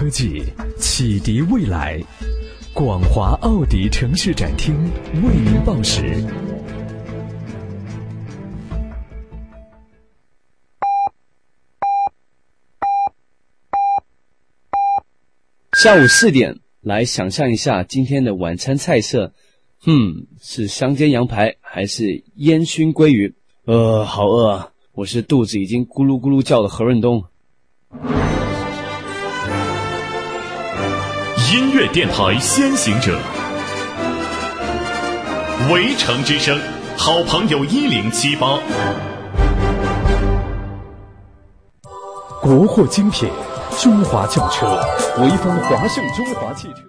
技，启迪未来。广华奥迪城市展厅为您报时。 下午4点，来想象一下今天的晚餐菜色。是香煎羊排还是烟熏鲑鱼？好饿啊！我是肚子已经咕噜咕噜叫的何润东。 音乐电台先行者，围城之声，好朋友1078， 国货精品，中华轿车，潍坊华盛中华汽车。